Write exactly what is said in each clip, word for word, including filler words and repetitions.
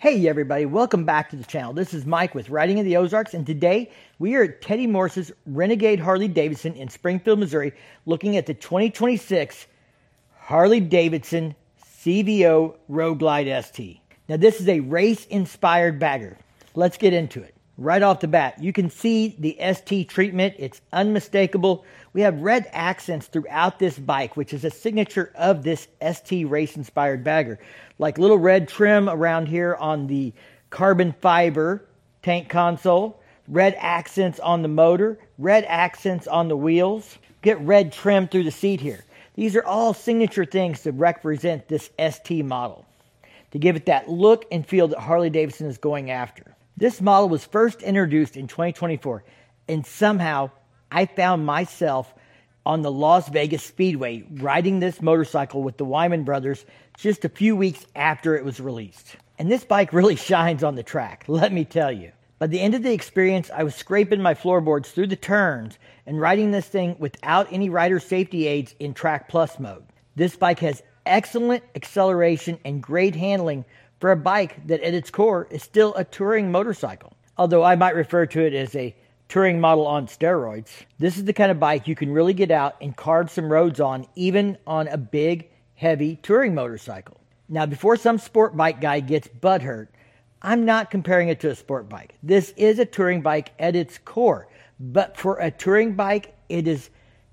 Hey everybody, welcome back to the channel. This is Mike with Riding in the Ozarks, and today we are at Teddy Morse's Renegade Harley-Davidson in Springfield, Missouri, looking at the twenty twenty-six Harley-Davidson C V O Road Glide S T. Now this is a race-inspired bagger. Let's get into it. Right off the bat, you can see the S T treatment. It's unmistakable. We have red accents throughout this bike, which is a signature of this S T race-inspired bagger. Like little red trim around here on the carbon fiber tank console, red accents on the motor, red accents on the wheels, get red trim through the seat here. These are all signature things to represent this S T model, to give it that look and feel that Harley-Davidson is going after. This model was first introduced in twenty twenty-four, and somehow I found myself on the Las Vegas Speedway riding this motorcycle with the Wyman brothers just a few weeks after it was released. And this bike really shines on the track, let me tell you. By the end of the experience, I was scraping my floorboards through the turns and riding this thing without any rider safety aids in Track Plus mode. This bike has excellent acceleration and great handling for a bike that at its core is still a touring motorcycle, although I might refer to it as a touring model on steroids. This is the kind of bike you can really get out and carve some roads on, even on a big, heavy touring motorcycle. Now, before some sport bike guy gets butthurt, I'm not comparing it to a sport bike. This is a touring bike at its core, but for a touring bike, it is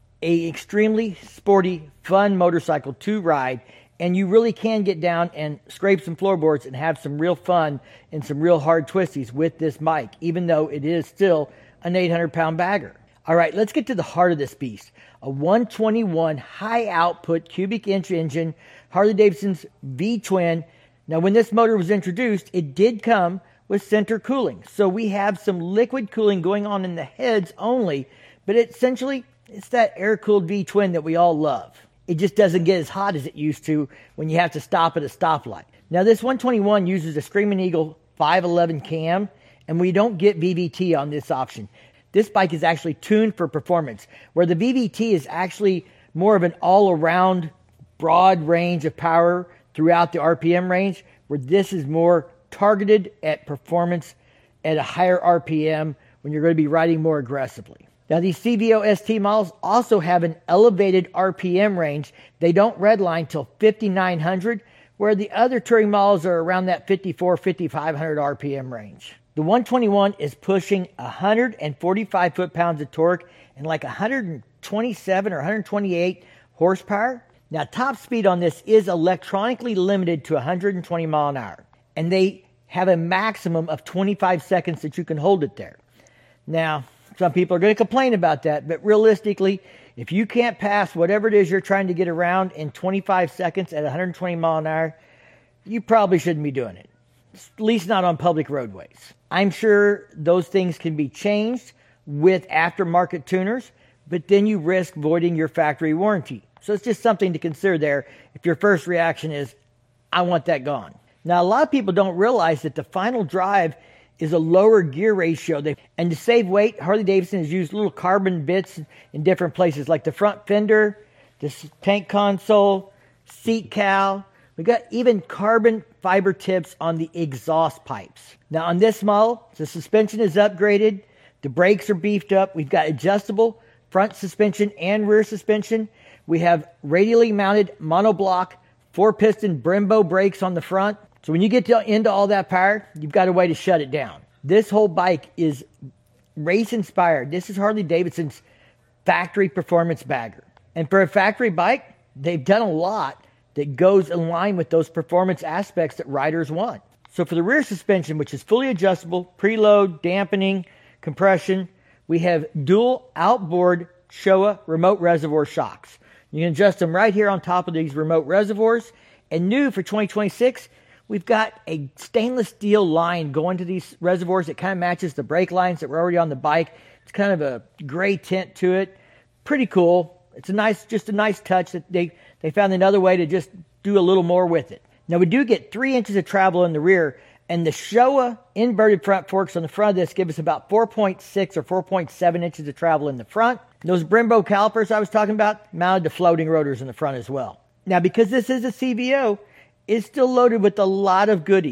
a extremely sporty, fun motorcycle to ride, and you really can get down and scrape some floorboards and have some real fun and some real hard twisties with this bike, even though it is still an eight hundred pound bagger. All right, let's get to the heart of this beast. A one twenty-one high output cubic inch engine, Harley-Davidson's V-twin. Now, when this motor was introduced, it did come with center cooling. So we have some liquid cooling going on in the heads only, but it, essentially, it's that air-cooled V-twin that we all love. It just doesn't get as hot as it used to when you have to stop at a stoplight. Now, this one twenty-one uses a Screaming Eagle five eleven cam, and we don't get V V T on this option. This bike is actually tuned for performance, where the V V T is actually more of an all-around broad range of power throughout the R P M range, where this is more targeted at performance at a higher R P M when you're going to be riding more aggressively. Now, these C V O S T models also have an elevated R P M range. They don't redline till fifty-nine hundred, where the other touring models are around that fifty-four, fifty-five hundred R P M range. The one twenty-one is pushing one hundred forty-five foot-pounds of torque and like one hundred twenty-seven or one hundred twenty-eight horsepower. Now, top speed on this is electronically limited to one hundred twenty mile an hour, and they have a maximum of twenty-five seconds that you can hold it there. Now, some people are going to complain about that, but realistically, if you can't pass whatever it is you're trying to get around in twenty-five seconds at one hundred twenty mile an hour, you probably shouldn't be doing it, at least not on public roadways. I'm sure those things can be changed with aftermarket tuners, but then you risk voiding your factory warranty. So it's just something to consider there if your first reaction is, I want that gone. Now, a lot of people don't realize that the final drive is a lower gear ratio. They, and to save weight, Harley-Davidson has used little carbon bits in different places, like the front fender, the tank console, seat cowl. We got even carbon fiber tips on the exhaust pipes. Now, on this model, the suspension is upgraded. The brakes are beefed up. We've got adjustable front suspension and rear suspension. We have radially mounted monoblock four-piston Brembo brakes on the front. So when you get to, into all that power, you've got a way to shut it down. This whole bike is race-inspired. This is Harley-Davidson's factory performance bagger. And for a factory bike, they've done a lot that goes in line with those performance aspects that riders want. So for the rear suspension, which is fully adjustable, preload, dampening, compression, we have dual outboard Showa remote reservoir shocks. You can adjust them right here on top of these remote reservoirs. And new for twenty twenty-six, we've got a stainless steel line going to these reservoirs that kind of matches the brake lines that were already on the bike. It's kind of a gray tint to it. Pretty cool. It's a nice, just a nice touch that they, they found another way to just do a little more with it. Now, we do get three inches of travel in the rear, and the Showa inverted front forks on the front of this give us about four point six or four point seven inches of travel in the front. Those Brembo calipers I was talking about mounted to floating rotors in the front as well. Now, because this is a C V O, it's still loaded with a lot of goodies,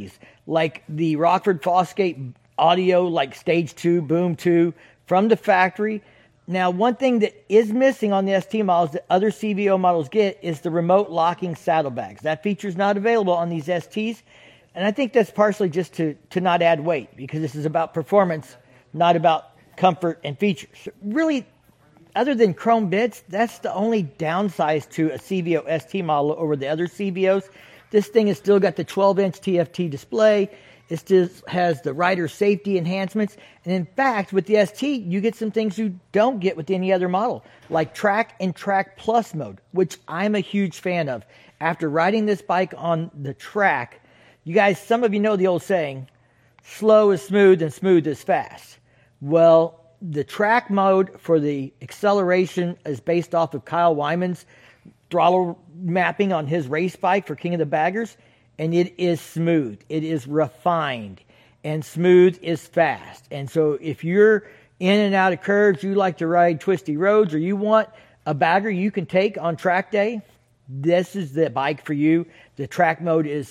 like the Rockford Fosgate audio, like Stage two, Boom two from the factory. Now, one thing that is missing on the S T models that other C V O models get is the remote locking saddlebags. That feature is not available on these S Ts, and I think that's partially just to, to not add weight, because this is about performance, not about comfort and features. Really, other than chrome bits, that's the only downside to a C V O S T model over the other C V Os. This thing has still got the twelve inch T F T display. It still has the rider safety enhancements. And in fact, with the S T, you get some things you don't get with any other model, like Track and Track Plus mode, which I'm a huge fan of. After riding this bike on the track, you guys, some of you know the old saying, slow is smooth and smooth is fast. Well, the track mode for the acceleration is based off of Kyle Wyman's throttle mapping on his race bike for King of the Baggers. And it is smooth. It is refined. And smooth is fast. And so if you're in and out of curves, you like to ride twisty roads, or you want a bagger you can take on track day, this is the bike for you. The track mode is,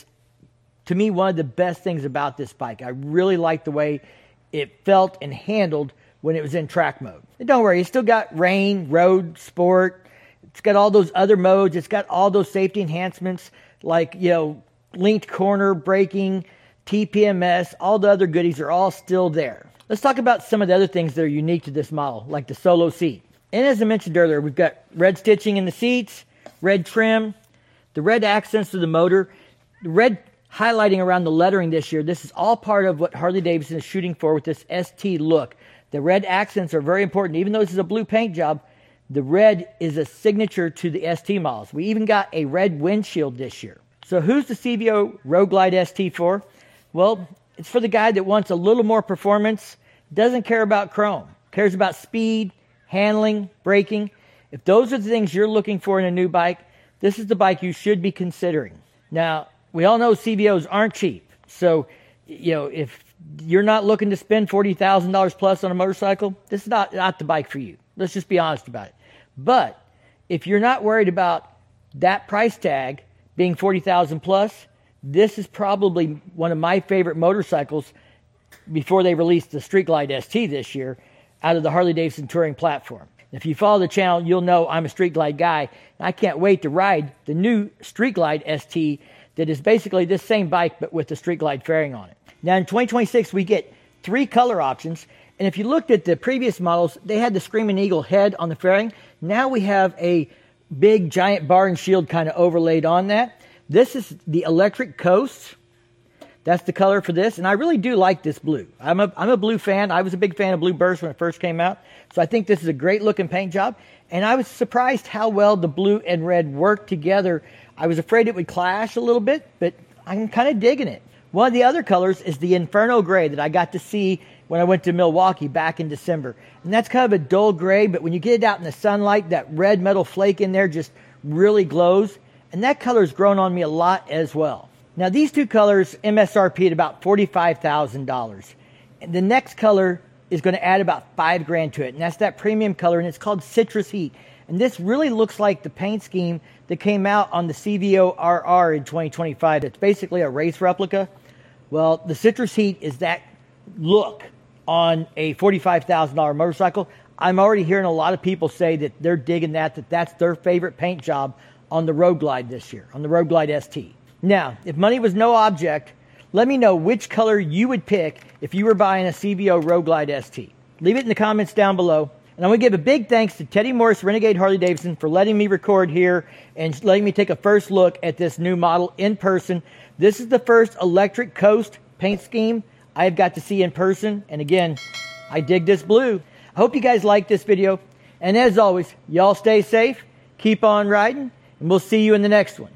to me, one of the best things about this bike. I really like the way it felt and handled when it was in track mode. And don't worry, it's still got rain, road, sport. It's got all those other modes. It's got all those safety enhancements like, you know, linked corner braking, T P M S, all the other goodies are all still there. Let's talk about some of the other things that are unique to this model, like the solo seat. And as I mentioned earlier, we've got red stitching in the seats, red trim, the red accents to the motor, the red highlighting around the lettering this year. This is all part of what Harley-Davidson is shooting for with this S T look. The red accents are very important. Even though this is a blue paint job, the red is a signature to the S T models. We even got a red windshield this year. So who's the C V O Road Glide S T for? Well, it's for the guy that wants a little more performance, doesn't care about chrome, cares about speed, handling, braking. If those are the things you're looking for in a new bike, this is the bike you should be considering. Now, we all know C V Os aren't cheap. So, you know, if you're not looking to spend forty thousand dollars plus on a motorcycle, this is not, not the bike for you. Let's just be honest about it. But if you're not worried about that price tag being forty thousand dollars plus, this is probably one of my favorite motorcycles before they released the Street Glide S T this year out of the Harley-Davidson Touring platform. If you follow the channel, you'll know I'm a Street Glide guy. And I can't wait to ride the new Street Glide S T that is basically this same bike but with the Street Glide fairing on it. Now in twenty twenty-six, we get three color options. And if you looked at the previous models, they had the Screaming Eagle head on the fairing. Now we have a big giant bar and shield kind of overlaid on that. This is the Electric Coast. That's the color for this. And I really do like this blue. I'm a, I'm a blue fan. I was a big fan of Blue Burst when it first came out. So I think this is a great looking paint job. And I was surprised how well the blue and red worked together. I was afraid it would clash a little bit, but I'm kind of digging it. One of the other colors is the Inferno Gray that I got to see when I went to Milwaukee back in December. And that's kind of a dull gray, but when you get it out in the sunlight, that red metal flake in there just really glows. And that color's grown on me a lot as well. Now these two colors M S R P at about forty-five thousand dollars. And the next color is going to add about five grand to it. And that's that premium color, and it's called Citrus Heat. And this really looks like the paint scheme that came out on the C V O R R in twenty twenty-five. It's basically a race replica. Well, the Citrus Heat is that look on a forty-five thousand dollars motorcycle. I'm already hearing a lot of people say that they're digging that, that that's their favorite paint job on the Road Glide this year, on the Road Glide S T. Now, if money was no object, let me know which color you would pick if you were buying a C V O Road Glide S T. Leave it in the comments down below. And I want to give a big thanks to Teddy Morris Renegade Harley-Davidson for letting me record here and letting me take a first look at this new model in person. This is the first Electric Coast paint scheme I've got to see in person. And again, I dig this blue. I hope you guys like this video. And as always, y'all stay safe, keep on riding, and we'll see you in the next one.